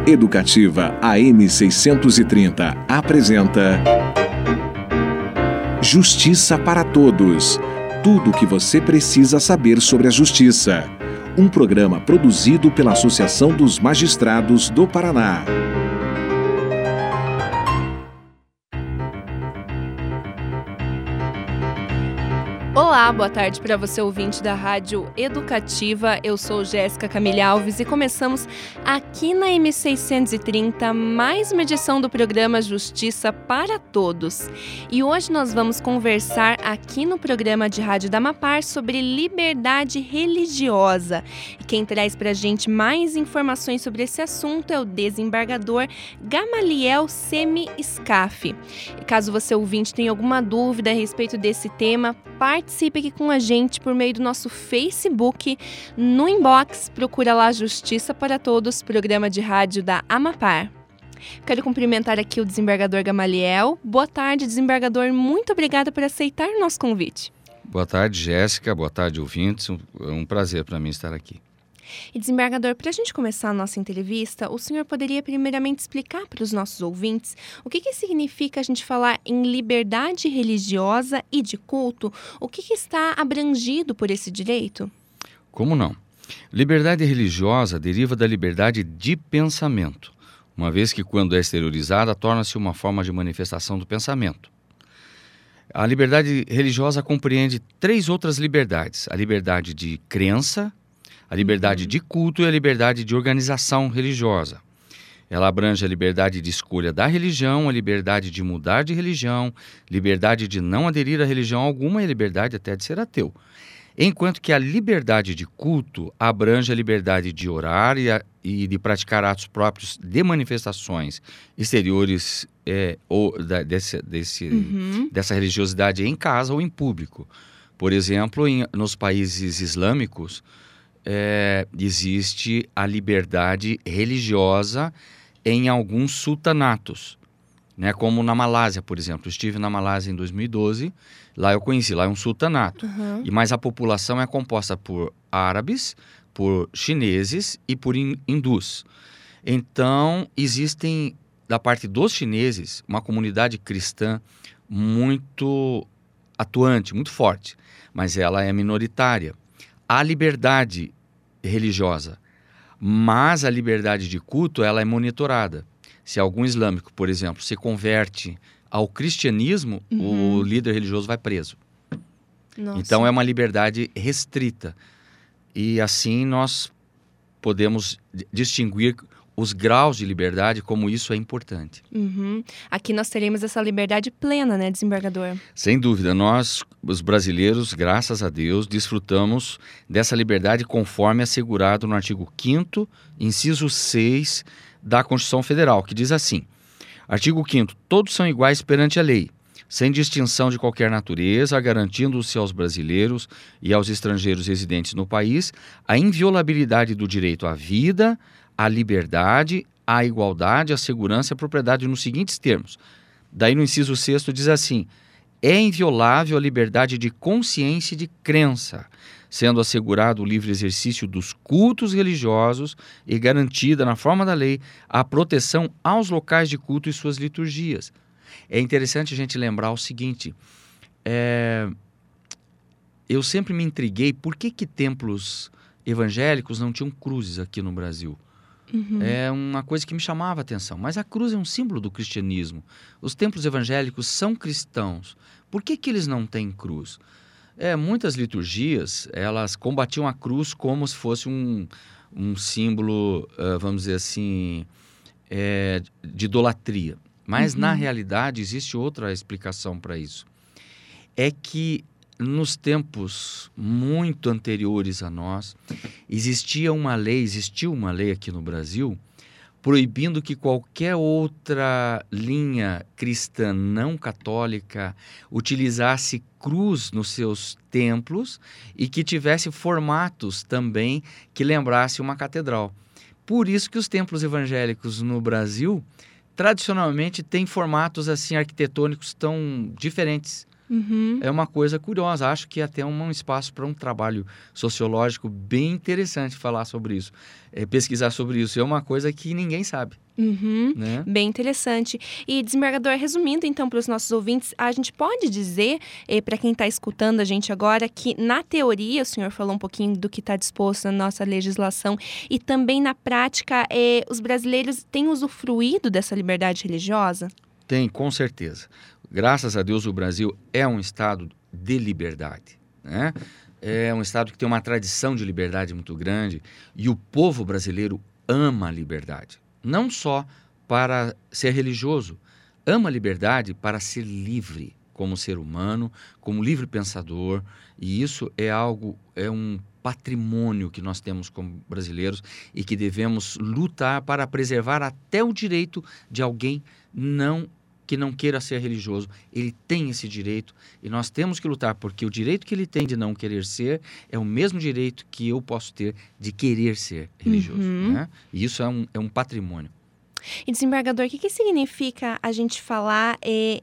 Educativa AM 630 apresenta Justiça para Todos. Tudo o que você precisa saber sobre a justiça. Um programa produzido pela Associação dos Magistrados do Paraná. Olá, boa tarde para você ouvinte da Rádio Educativa. Eu sou Jéssica Camille Alves e começamos aqui na M630 mais uma edição do programa Justiça para Todos. E hoje nós vamos conversar aqui no programa de rádio da Amapar sobre liberdade religiosa. E quem traz para a gente mais informações sobre esse assunto é o desembargador Gamaliel Semi-Scaffi. E caso você ouvinte tenha alguma dúvida a respeito desse tema, participe aqui com a gente por meio do nosso Facebook, no inbox, procura lá Justiça para Todos, programa de rádio da Amapar. Quero cumprimentar aqui o desembargador Gamaliel. Boa tarde, desembargador, muito obrigada por aceitar o nosso convite. Boa tarde, Jéssica, boa tarde, ouvintes, é um prazer para mim estar aqui. E desembargador, para a gente começar a nossa entrevista, o senhor poderia primeiramente explicar para os nossos ouvintes o que significa a gente falar em liberdade religiosa e de culto? O que está abrangido por esse direito? Como não? Liberdade religiosa deriva da liberdade de pensamento, uma vez que, quando é exteriorizada, torna-se uma forma de manifestação do pensamento. A liberdade religiosa compreende três outras liberdades: a liberdade de crença, a liberdade de culto e a liberdade de organização religiosa. Ela abrange a liberdade de escolha da religião, a liberdade de mudar de religião, liberdade de não aderir a religião alguma e a liberdade até de ser ateu. Enquanto que a liberdade de culto abrange a liberdade de orar e de praticar atos próprios de manifestações exteriores dessa religiosidade em casa ou em público. Por exemplo, nos países islâmicos, existe a liberdade religiosa em alguns sultanatos, né? Como na Malásia, por exemplo. Eu estive na Malásia em 2012, lá eu conheci, lá é um sultanato. Mas a população é composta por árabes, por chineses e por hindus. Então, existem, da parte dos chineses, uma comunidade cristã muito atuante, muito forte, mas ela é minoritária. Há liberdade religiosa, mas a liberdade de culto ela é monitorada. Se algum islâmico, por exemplo, se converte ao cristianismo, o líder religioso vai preso. Nossa. Então é uma liberdade restrita. E assim nós podemos distinguir os graus de liberdade, como isso é importante. Aqui nós teremos essa liberdade plena, né, desembargador? Sem dúvida, nós, os brasileiros, graças a Deus, desfrutamos dessa liberdade conforme assegurado no artigo 5º, inciso 6 da Constituição Federal, que diz assim: artigo 5º, todos são iguais perante a lei, sem distinção de qualquer natureza, garantindo-se aos brasileiros e aos estrangeiros residentes no país a inviolabilidade do direito à vida, a liberdade, a igualdade, a segurança e a propriedade nos seguintes termos. Daí no inciso 6º diz assim: é inviolável a liberdade de consciência e de crença, sendo assegurado o livre exercício dos cultos religiosos e garantida, na forma da lei, a proteção aos locais de culto e suas liturgias. É interessante a gente lembrar o seguinte, eu sempre me intriguei por que templos evangélicos não tinham cruzes aqui no Brasil. É uma coisa que me chamava a atenção. Mas a cruz é um símbolo do cristianismo. Os templos evangélicos são cristãos. Por que eles não têm cruz? Muitas liturgias, elas combatiam a cruz como se fosse um símbolo, vamos dizer assim, de idolatria. Mas, na realidade, existe outra explicação para isso. É que nos tempos muito anteriores a nós, existiu uma lei aqui no Brasil proibindo que qualquer outra linha cristã não católica utilizasse cruz nos seus templos e que tivesse formatos também que lembrasse uma catedral. Por isso que os templos evangélicos no Brasil, tradicionalmente, têm formatos assim arquitetônicos tão diferentes. É uma coisa curiosa. Acho que é até um espaço para um trabalho sociológico bem interessante falar sobre isso. Pesquisar sobre isso. É uma coisa que ninguém sabe. Né? Bem interessante. E, desembargador, resumindo então para os nossos ouvintes, a gente pode dizer, para quem está escutando a gente agora, que na teoria, o senhor falou um pouquinho do que está disposto na nossa legislação, e também na prática, os brasileiros têm usufruído dessa liberdade religiosa? Tem, com certeza. Graças a Deus, o Brasil é um estado de liberdade, né? É um estado que tem uma tradição de liberdade muito grande, e o povo brasileiro ama a liberdade. Não só para ser religioso, ama a liberdade para ser livre como ser humano, como livre pensador, e isso é um patrimônio que nós temos como brasileiros e que devemos lutar para preservar até o direito de alguém que não queira ser religioso. Ele tem esse direito e nós temos que lutar, porque o direito que ele tem de não querer ser é o mesmo direito que eu posso ter de querer ser religioso. Né? E isso é um patrimônio. E, desembargador, o que significa a gente falar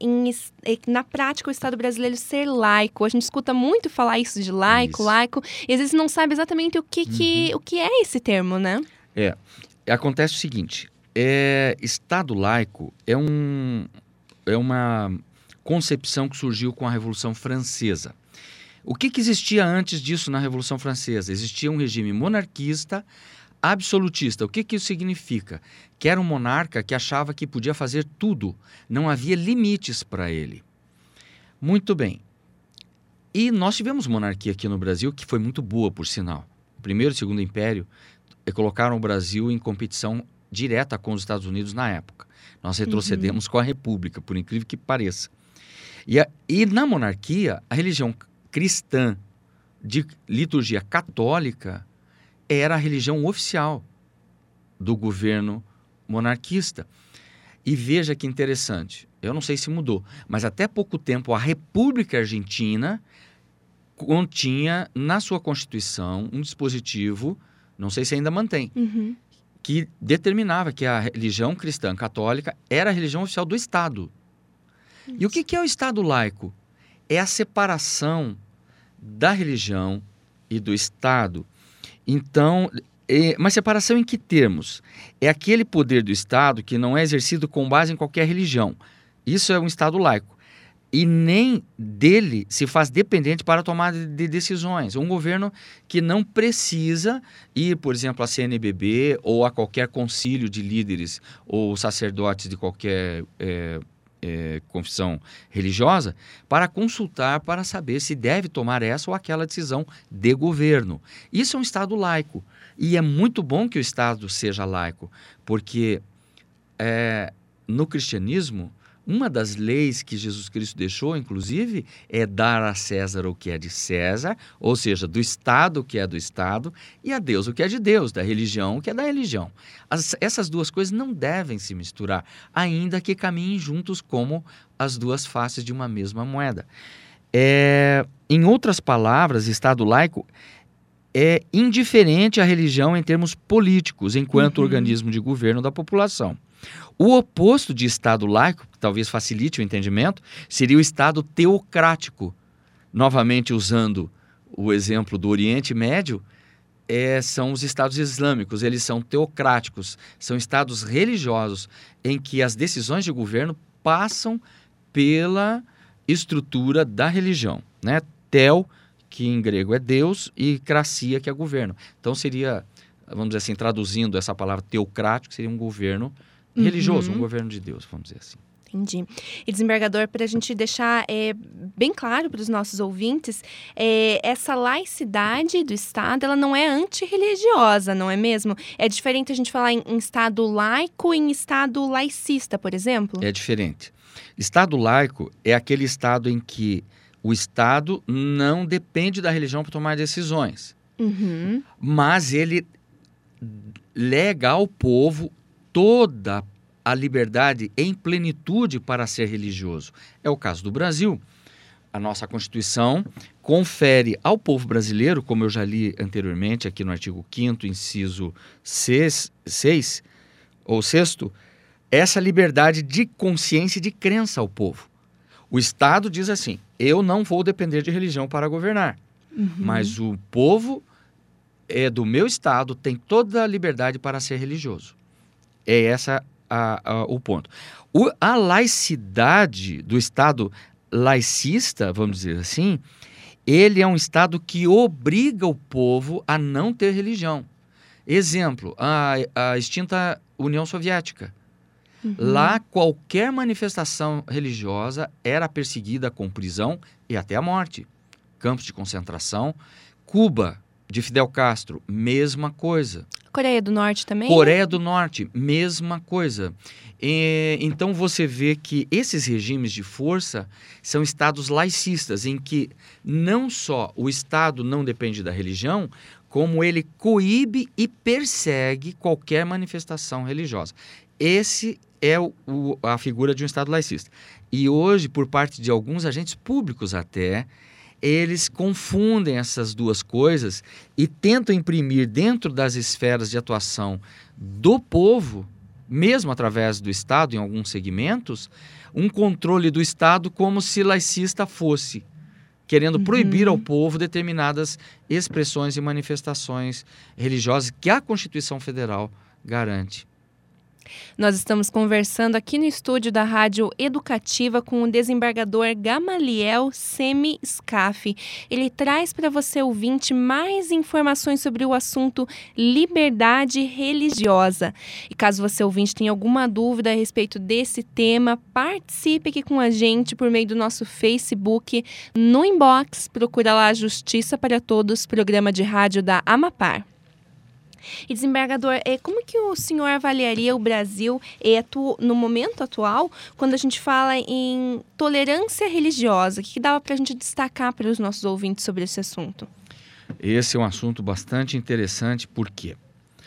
na prática o Estado brasileiro ser laico? A gente escuta muito falar isso de laico, e às vezes não sabe exatamente o que é esse termo, né? Acontece o seguinte, Estado laico é uma concepção que surgiu com a Revolução Francesa. O que existia antes disso na Revolução Francesa? Existia um regime monarquista absolutista. O que isso significa? Que era um monarca que achava que podia fazer tudo, não havia limites para ele. Muito bem. E nós tivemos monarquia aqui no Brasil, que foi muito boa, por sinal. O Primeiro e Segundo Império colocaram o Brasil em competição direta com os Estados Unidos na época. Nós retrocedemos com a República, por incrível que pareça. E na monarquia, a religião cristã de liturgia católica era a religião oficial do governo monarquista. E veja que interessante, eu não sei se mudou, mas até pouco tempo a República Argentina continha na sua Constituição um dispositivo, não sei se ainda mantém, que determinava que a religião cristã católica era a religião oficial do Estado. E o que é o Estado laico? É a separação da religião e do Estado. Então, mas separação em que termos? É aquele poder do Estado que não é exercido com base em qualquer religião. Isso é um Estado laico. E nem dele se faz dependente para a tomada de decisões. Um governo que não precisa ir, por exemplo, à CNBB ou a qualquer concílio de líderes ou sacerdotes de qualquer confissão religiosa para consultar, para saber se deve tomar essa ou aquela decisão de governo. Isso é um Estado laico. E é muito bom que o Estado seja laico, porque no cristianismo, uma das leis que Jesus Cristo deixou, inclusive, é dar a César o que é de César, ou seja, do Estado o que é do Estado, e a Deus o que é de Deus, da religião o que é da religião. Essas duas coisas não devem se misturar, ainda que caminhem juntos como as duas faces de uma mesma moeda. Em outras palavras, Estado laico é indiferente à religião em termos políticos, enquanto organismo de governo da população. O oposto de Estado laico, que talvez facilite o entendimento, seria o Estado teocrático. Novamente usando o exemplo do Oriente Médio, são os Estados islâmicos, eles são teocráticos, são estados religiosos em que as decisões de governo passam pela estrutura da religião, né? Theo, que em grego é Deus, e cracia, que é governo. Então seria, vamos dizer assim, traduzindo essa palavra teocrático, seria um governo religioso, um governo de Deus, vamos dizer assim. Entendi. E, desembargador, para a gente deixar bem claro para os nossos ouvintes, essa laicidade do Estado, ela não é antirreligiosa, não é mesmo? É diferente a gente falar em Estado laico e em Estado laicista, por exemplo? É diferente. Estado laico é aquele Estado em que o Estado não depende da religião para tomar decisões, mas ele lega ao povo toda a liberdade em plenitude para ser religioso. É o caso do Brasil. A nossa Constituição confere ao povo brasileiro, como eu já li anteriormente aqui no artigo 5º, inciso 6 ou 6º, essa liberdade de consciência e de crença ao povo. O Estado diz assim, eu não vou depender de religião para governar, mas o povo é do meu Estado, tem toda a liberdade para ser religioso. É esse o ponto. A laicidade do Estado laicista, vamos dizer assim, ele é um Estado que obriga o povo a não ter religião. Exemplo, a extinta União Soviética. Lá, qualquer manifestação religiosa era perseguida com prisão e até a morte. Campos de concentração. Cuba, de Fidel Castro, mesma coisa. Coreia do Norte também? Coreia do Norte, mesma coisa. Então você vê que esses regimes de força são estados laicistas, em que não só o Estado não depende da religião, como ele coíbe e persegue qualquer manifestação religiosa. Esse é a figura de um Estado laicista. E hoje, por parte de alguns agentes públicos até, eles confundem essas duas coisas e tentam imprimir dentro das esferas de atuação do povo, mesmo através do Estado, em alguns segmentos, um controle do Estado como se laicista fosse, querendo proibir ao povo determinadas expressões e manifestações religiosas que a Constituição Federal garante. Nós estamos conversando aqui no estúdio da Rádio Educativa com o desembargador Gamaliel Semi-Scaff. Ele traz para você, ouvinte, mais informações sobre o assunto liberdade religiosa. E caso você, ouvinte, tenha alguma dúvida a respeito desse tema, participe aqui com a gente por meio do nosso Facebook. No inbox, procura lá Justiça para Todos, programa de rádio da Amapar. E, desembargador, como que o senhor avaliaria o Brasil no momento atual, quando a gente fala em tolerância religiosa? O que dava para a gente destacar para os nossos ouvintes sobre esse assunto? Esse é um assunto bastante interessante, porque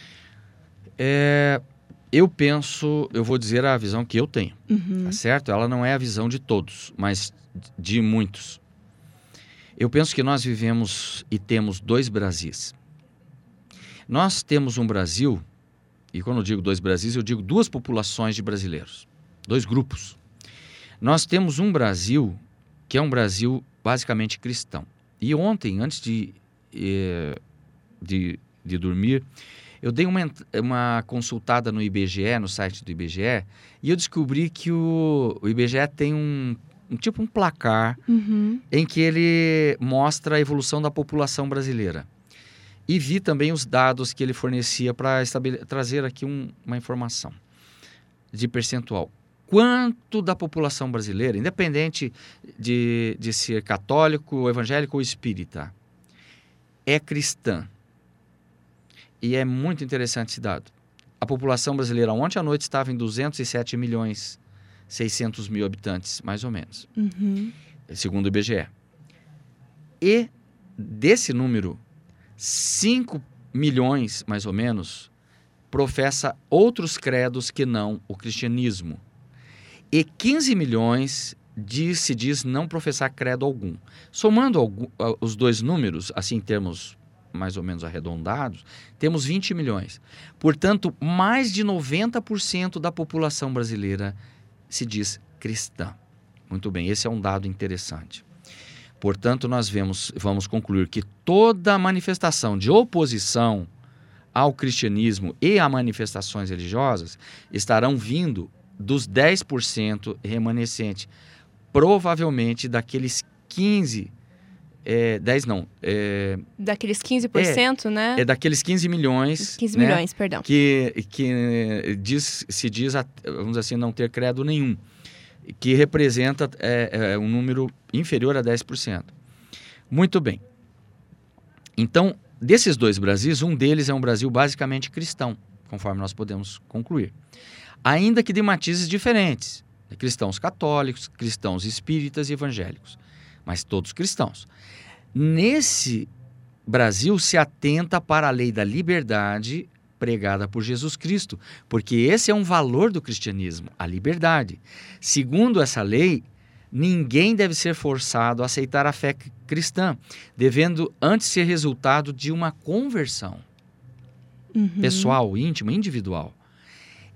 eu vou dizer a visão que eu tenho, tá certo? Ela não é a visão de todos, mas de muitos. Eu penso que nós vivemos e temos dois Brasis. Nós temos um Brasil, e quando eu digo dois Brasis, eu digo duas populações de brasileiros, dois grupos. Nós temos um Brasil que é um Brasil basicamente cristão. E ontem, antes de dormir, eu dei uma consultada no IBGE, no site do IBGE, e eu descobri que o IBGE tem um placar em que ele mostra a evolução da população brasileira. E vi também os dados que ele fornecia para trazer aqui uma informação de percentual. Quanto da população brasileira, independente de ser católico, evangélico ou espírita, é cristã? E é muito interessante esse dado. A população brasileira ontem à noite estava em 207.600.000 habitantes, mais ou menos, segundo o IBGE. E desse número, 5 milhões, mais ou menos, professa outros credos que não o cristianismo. E 15 milhões se diz não professar credo algum. Somando os dois números, assim em termos mais ou menos arredondados, temos 20 milhões. Portanto, mais de 90% da população brasileira se diz cristã. Muito bem, esse é um dado interessante. Portanto, nós vamos concluir que toda manifestação de oposição ao cristianismo e a manifestações religiosas estarão vindo dos 10% remanescentes, provavelmente daqueles 15%, daqueles 15%, né? Daqueles 15 milhões. 15 milhões, perdão. Que se diz, vamos dizer assim, não ter credo nenhum, que representa um número inferior a 10%. Muito bem. Então, desses dois Brasis, um deles é um Brasil basicamente cristão, conforme nós podemos concluir. Ainda que de matizes diferentes. Cristãos católicos, cristãos espíritas e evangélicos. Mas todos cristãos. Nesse Brasil se atenta para a lei da liberdade pregada por Jesus Cristo, porque esse é um valor do cristianismo, a liberdade. Segundo essa lei, ninguém deve ser forçado a aceitar a fé cristã, devendo antes ser resultado de uma conversão pessoal, íntima, individual.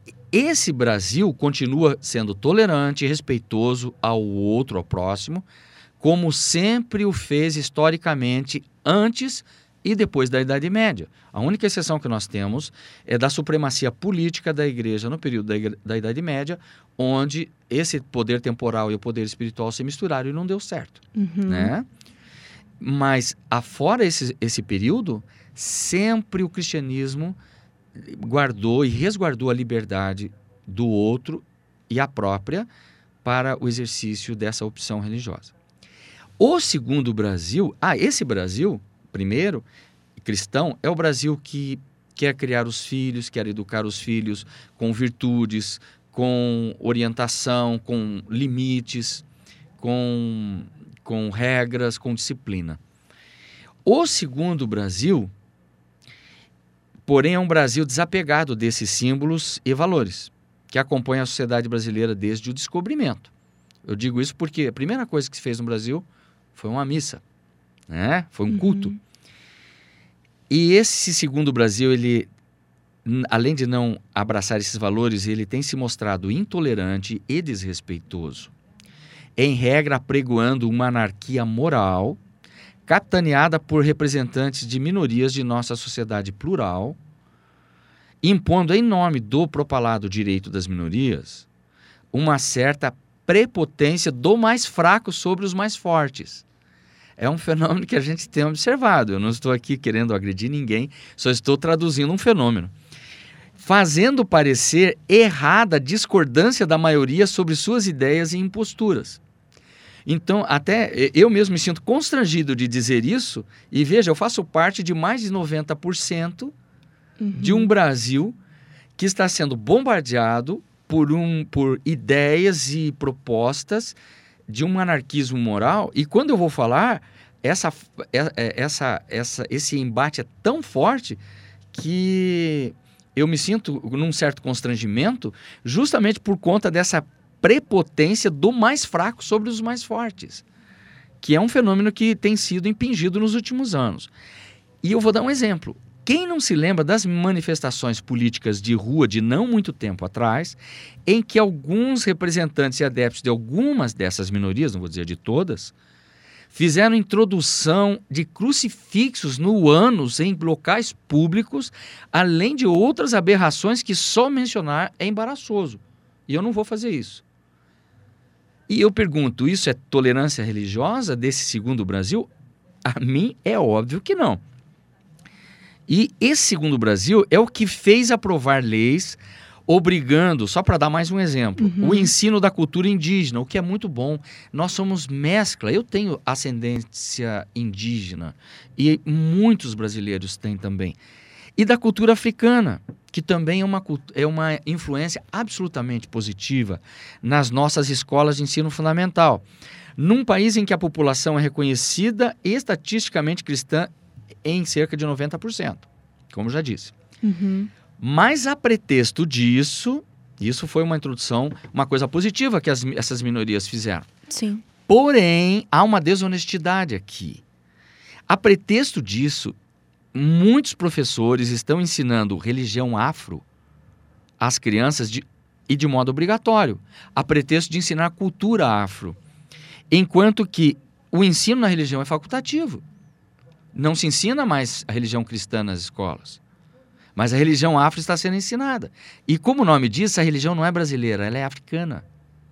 esse Brasil continua sendo tolerante e respeitoso ao outro, ao próximo, como sempre o fez historicamente antes e depois da Idade Média. A única exceção que nós temos é da supremacia política da Igreja no período da Idade Média, onde esse poder temporal e o poder espiritual se misturaram e não deu certo. Né? Mas, afora esse período, sempre o cristianismo guardou e resguardou a liberdade do outro e a própria para o exercício dessa opção religiosa. O segundo Brasil, esse Brasil, primeiro, cristão, é o Brasil que quer criar os filhos, quer educar os filhos com virtudes, com orientação, com limites, com regras, com disciplina. O segundo Brasil, porém, é um Brasil desapegado desses símbolos e valores que acompanham a sociedade brasileira desde o descobrimento. Eu digo isso porque a primeira coisa que se fez no Brasil foi uma missa, né? Foi um culto. E esse segundo Brasil, ele, além de não abraçar esses valores, ele tem se mostrado intolerante e desrespeitoso. Em regra, apregoando uma anarquia moral, capitaneada por representantes de minorias de nossa sociedade plural, impondo em nome do propalado direito das minorias uma certa prepotência do mais fraco sobre os mais fortes. É um fenômeno que a gente tem observado. Eu não estou aqui querendo agredir ninguém, só estou traduzindo um fenômeno. Fazendo parecer errada a discordância da maioria sobre suas ideias e imposturas. Então, até eu mesmo me sinto constrangido de dizer isso, e veja, eu faço parte de mais de 90% de um Brasil que está sendo bombardeado por ideias e propostas de um anarquismo moral, e quando eu vou falar, esse embate é tão forte que eu me sinto num certo constrangimento justamente por conta dessa prepotência do mais fraco sobre os mais fortes, que é um fenômeno que tem sido impingido nos últimos anos. E eu vou dar um exemplo. Quem não se lembra das manifestações políticas de rua de não muito tempo atrás, em que alguns representantes e adeptos de algumas dessas minorias, não vou dizer de todas, fizeram introdução de crucifixos no ânus em locais públicos, além de outras aberrações que só mencionar é embaraçoso. E eu não vou fazer isso. E eu pergunto, isso é tolerância religiosa desse segundo Brasil? A mim é óbvio que não. E esse segundo Brasil é o que fez aprovar leis obrigando, só para dar mais um exemplo, o ensino da cultura indígena, o que é muito bom. Nós somos mescla. Eu tenho ascendência indígena e muitos brasileiros têm também. E da cultura africana, que também é uma influência absolutamente positiva nas nossas escolas de ensino fundamental. Num país em que a população é reconhecida estatisticamente cristã em cerca de 90%, como já disse. Mas a pretexto disso, isso foi uma introdução, uma coisa positiva que essas minorias fizeram. Sim. Porém, há uma desonestidade aqui. A pretexto disso, muitos professores estão ensinando religião afro às crianças e de modo obrigatório, a pretexto de ensinar cultura afro, enquanto que o ensino na religião é facultativo. Não se ensina mais a religião cristã nas escolas, mas a religião afro está sendo ensinada. E como o nome diz, a religião não é brasileira, ela é africana.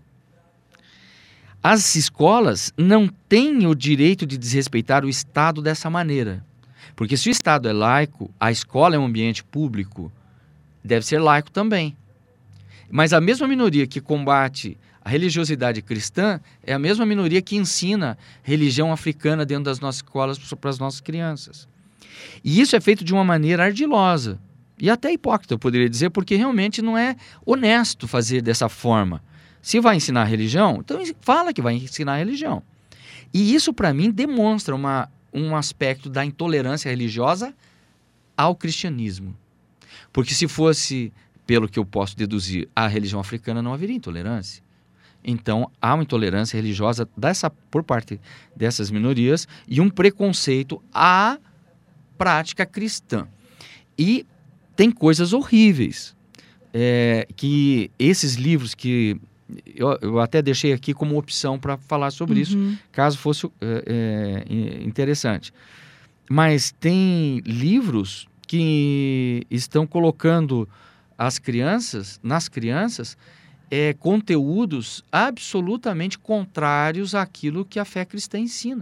As escolas não têm o direito de desrespeitar o Estado dessa maneira. Porque se o Estado é laico, a escola é um ambiente público, deve ser laico também. Mas a mesma minoria que combate a religiosidade cristã é a mesma minoria que ensina religião africana dentro das nossas escolas para as nossas crianças. E isso é feito de uma maneira ardilosa e até hipócrita, eu poderia dizer, porque realmente não é honesto fazer dessa forma. Se vai ensinar religião, então fala que vai ensinar religião. E isso, para mim, demonstra um aspecto da intolerância religiosa ao cristianismo. Porque se fosse, pelo que eu posso deduzir, a religião africana, não haveria intolerância. Então, há uma intolerância religiosa por parte dessas minorias e um preconceito à prática cristã. E tem coisas horríveis. que esses livros que eu até deixei aqui como opção para falar sobre isso, caso fosse interessante. Mas tem livros que estão colocando nas crianças conteúdos absolutamente contrários àquilo que a fé cristã ensina.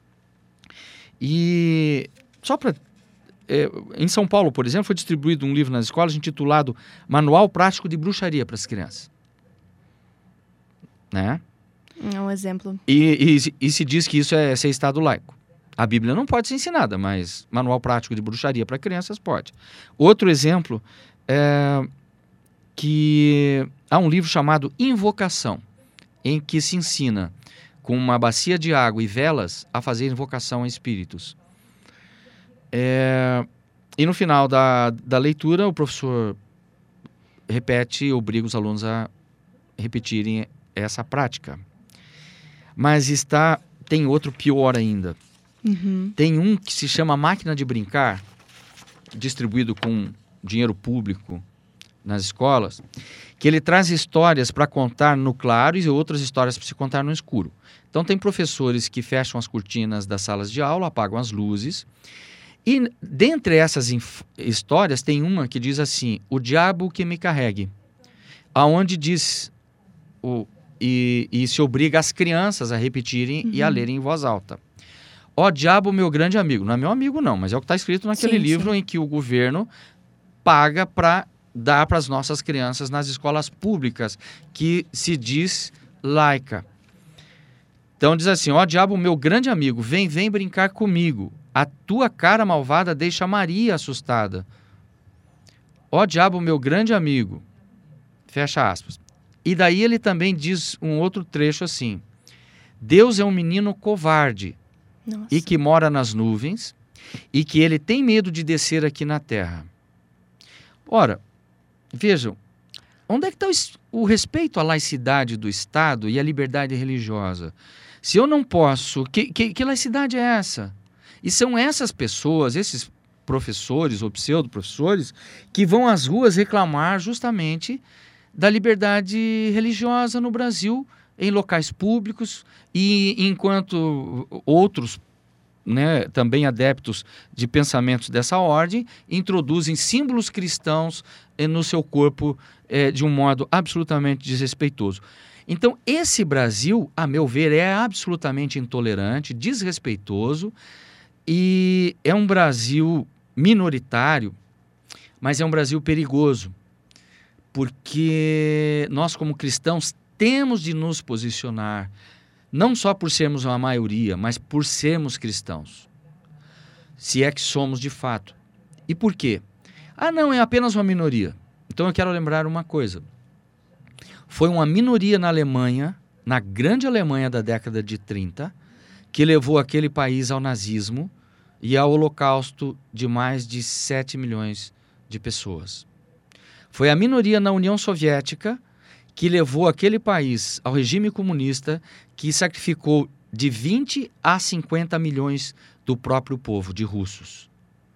E só para... em São Paulo, por exemplo, foi distribuído um livro nas escolas intitulado Manual Prático de Bruxaria para as Crianças. Né? É um exemplo. E se diz que isso é ser Estado laico. A Bíblia não pode ser ensinada, mas Manual Prático de Bruxaria para crianças pode. Outro exemplo é que há um livro chamado Invocação, em que se ensina com uma bacia de água e velas a fazer invocação a espíritos. E no final da leitura, o professor obriga os alunos a repetirem essa prática. Mas tem outro pior ainda. Tem um que se chama Máquina de Brincar, distribuído com dinheiro público nas escolas, que ele traz histórias para contar no claro e outras histórias para se contar no escuro. Então tem professores que fecham as cortinas das salas de aula, apagam as luzes, e dentre essas histórias tem uma que diz assim: o diabo que me carregue, aonde diz e se obriga as crianças a repetirem e a lerem em voz alta. Ó diabo, meu grande amigo. Não é meu amigo não, mas é o que está escrito naquele livro em que o governo paga para dar para as nossas crianças nas escolas públicas, que se diz laica. Então diz assim: ó diabo, meu grande amigo, vem brincar comigo. A tua cara malvada deixa Maria assustada. Ó diabo, meu grande amigo. Fecha aspas. E daí ele também diz um outro trecho assim: Deus é um menino covarde. Nossa. E que mora nas nuvens, e que ele tem medo de descer aqui na terra. Ora, vejam, onde é que está o respeito à laicidade do Estado e à liberdade religiosa? Se eu não posso, que laicidade é essa? E são essas pessoas, esses professores ou pseudo-professores, que vão às ruas reclamar justamente da liberdade religiosa no Brasil, em locais públicos, e enquanto outros, né, também adeptos de pensamentos dessa ordem, introduzem símbolos cristãos no seu corpo de um modo absolutamente desrespeitoso. Então, esse Brasil, a meu ver, é absolutamente intolerante, desrespeitoso, e é um Brasil minoritário, mas é um Brasil perigoso, porque nós, como cristãos, temos de nos posicionar, não só por sermos uma maioria, mas por sermos cristãos. Se é que somos de fato. E por quê? Ah, não, é apenas uma minoria. Então eu quero lembrar uma coisa. Foi uma minoria na Alemanha, na grande Alemanha da década de 30, que levou aquele país ao nazismo e ao holocausto de mais de 7 milhões de pessoas. Foi a minoria na União Soviética que levou aquele país ao regime comunista, que sacrificou de 20 a 50 milhões do próprio povo, de russos.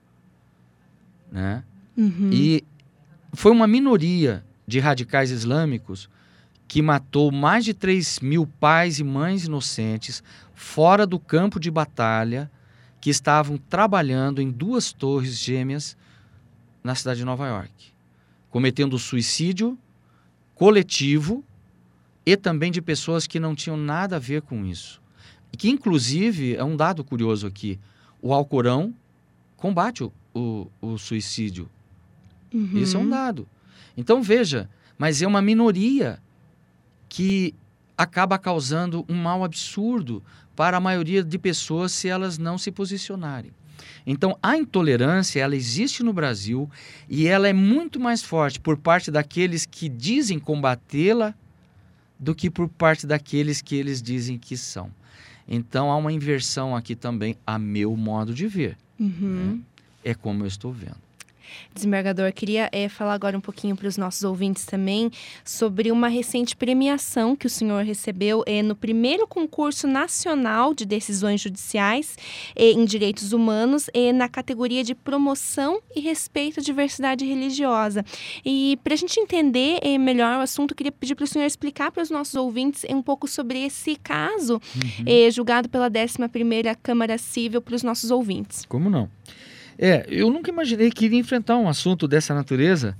Né? E foi uma minoria de radicais islâmicos que matou mais de 3 mil pais e mães inocentes fora do campo de batalha, que estavam trabalhando em 2 torres gêmeas na cidade de Nova York, cometendo suicídio coletivo e também de pessoas que não tinham nada a ver com isso. E que, inclusive, é um dado curioso aqui, o Alcorão combate o suicídio. Isso é um dado. Então, veja, mas é uma minoria que acaba causando um mal absurdo para a maioria de pessoas se elas não se posicionarem. Então, a intolerância, ela existe no Brasil e ela é muito mais forte por parte daqueles que dizem combatê-la do que por parte daqueles que eles dizem que são. Então, há uma inversão aqui também, a meu modo de ver. Né? É como eu estou vendo. Desembargador, queria falar agora um pouquinho para os nossos ouvintes também sobre uma recente premiação que o senhor recebeu no primeiro concurso nacional de decisões judiciais em direitos humanos na categoria de promoção e respeito à diversidade religiosa. E para a gente entender melhor o assunto, eu queria pedir para o senhor explicar para os nossos ouvintes um pouco sobre esse caso julgado pela 11ª Câmara Civil para os nossos ouvintes. Como não? Eu nunca imaginei que iria enfrentar um assunto dessa natureza.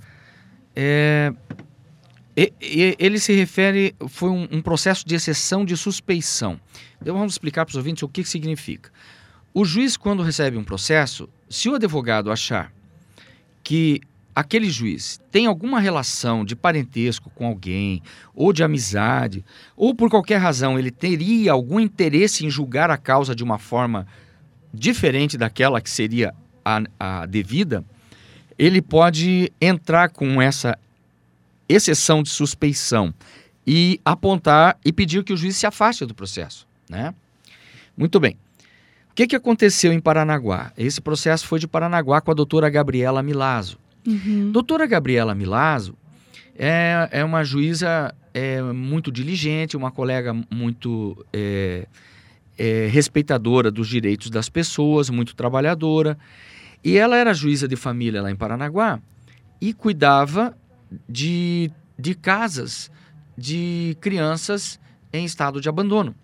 Ele se refere, foi um processo de exceção de suspeição. Então vamos explicar para os ouvintes o que significa. O juiz, quando recebe um processo, se o advogado achar que aquele juiz tem alguma relação de parentesco com alguém, ou de amizade, ou por qualquer razão ele teria algum interesse em julgar a causa de uma forma diferente daquela que seria a devida, ele pode entrar com essa exceção de suspeição e apontar e pedir que o juiz se afaste do processo, né? Muito bem. O que aconteceu em Paranaguá? Esse processo foi de Paranaguá com a doutora Gabriela Milazzo. Doutora Gabriela Milazzo é uma juíza muito diligente, uma colega muito respeitadora dos direitos das pessoas, muito trabalhadora. E ela era juíza de família lá em Paranaguá e cuidava de casas de crianças em estado de abandono.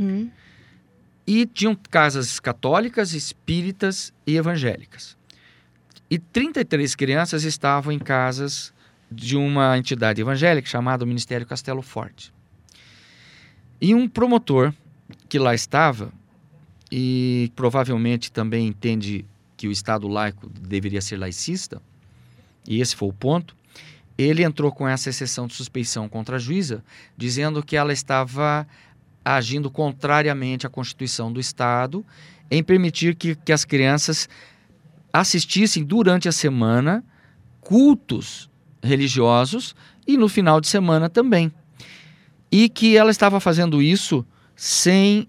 E tinham casas católicas, espíritas e evangélicas. E 33 crianças estavam em casas de uma entidade evangélica chamada Ministério Castelo Forte. E um promotor que lá estava, e provavelmente também entende que o Estado laico deveria ser laicista, e esse foi o ponto, ele entrou com essa exceção de suspeição contra a juíza, dizendo que ela estava agindo contrariamente à Constituição do Estado, em permitir que as crianças assistissem durante a semana cultos religiosos e no final de semana também. E que ela estava fazendo isso sem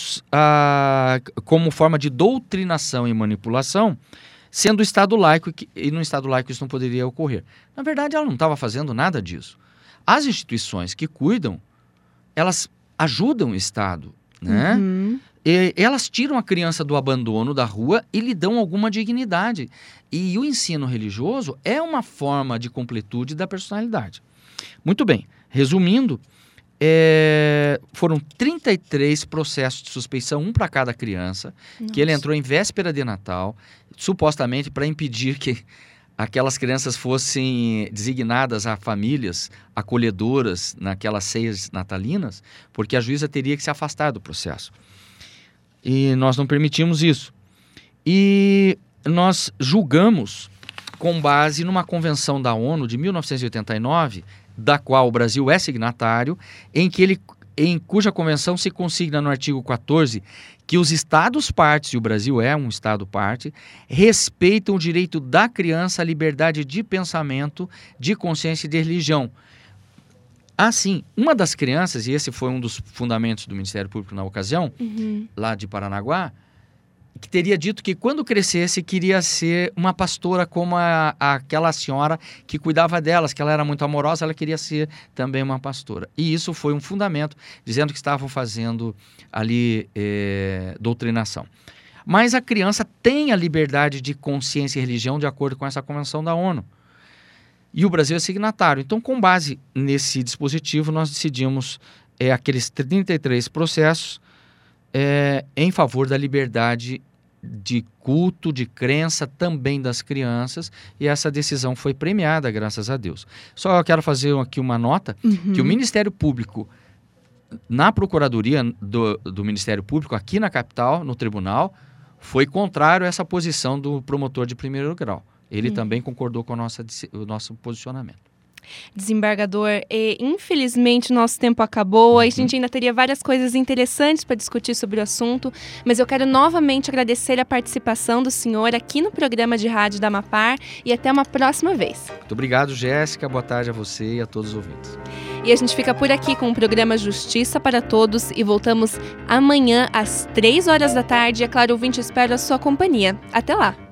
como forma de doutrinação e manipulação, sendo o Estado laico, e no Estado laico isso não poderia ocorrer. Na verdade, ela não estava fazendo nada disso. As instituições que cuidam, elas ajudam o Estado, né? E elas tiram a criança do abandono da rua e lhe dão alguma dignidade. E o ensino religioso é uma forma de completude da personalidade. Muito bem, resumindo, foram 33 processos de suspeição, um para cada criança, que ele entrou em véspera de Natal, supostamente para impedir que aquelas crianças fossem designadas a famílias acolhedoras naquelas ceias natalinas, porque a juíza teria que se afastar do processo. E nós não permitimos isso. E nós julgamos com base numa convenção da ONU de 1989, da qual o Brasil é signatário, em cuja convenção se consigna no artigo 14 que os Estados-partes, e o Brasil é um Estado-parte, respeitam o direito da criança à liberdade de pensamento, de consciência e de religião. Assim, uma das crianças, e esse foi um dos fundamentos do Ministério Público na ocasião, lá de Paranaguá, que teria dito que quando crescesse queria ser uma pastora como aquela senhora que cuidava delas, que ela era muito amorosa, ela queria ser também uma pastora. E isso foi um fundamento, dizendo que estavam fazendo ali doutrinação. Mas a criança tem a liberdade de consciência e religião de acordo com essa convenção da ONU. E o Brasil é signatário. Então, com base nesse dispositivo, nós decidimos aqueles 33 processos em favor da liberdade de culto, de crença também das crianças, e essa decisão foi premiada, graças a Deus. Só eu quero fazer aqui uma nota, que o Ministério Público, na Procuradoria do Ministério Público, aqui na capital, no tribunal, foi contrário a essa posição do promotor de primeiro grau. Ele também concordou com o nosso posicionamento. Desembargador, infelizmente nosso tempo acabou, a gente ainda teria várias coisas interessantes para discutir sobre o assunto, mas eu quero novamente agradecer a participação do senhor aqui no programa de rádio da Amapar e até uma próxima vez. Muito obrigado, Jéssica, boa tarde a você e a todos os ouvintes. E a gente fica por aqui com o programa Justiça para Todos e voltamos amanhã às 3 horas da tarde. É claro, ouvinte, espero a sua companhia. Até lá!